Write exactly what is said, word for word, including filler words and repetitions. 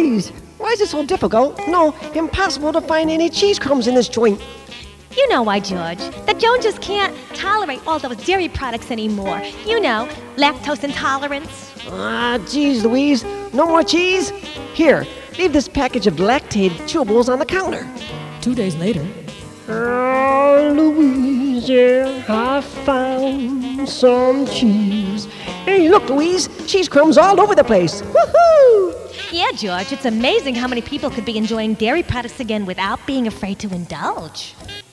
Louise, why is it so difficult? No, impossible to find any cheese crumbs in this joint. You know why, George. The Joneses can't tolerate all those dairy products anymore. You know, lactose intolerance. Ah, geez, Louise, no more cheese? Here, leave this package of lactated chewables on the counter. Two days later. Oh, Louise, yeah, I found some cheese. Hey, look, Louise, cheese crumbs all over the place. Woohoo! Yeah, George, it's amazing how many people could be enjoying dairy products again without being afraid to indulge.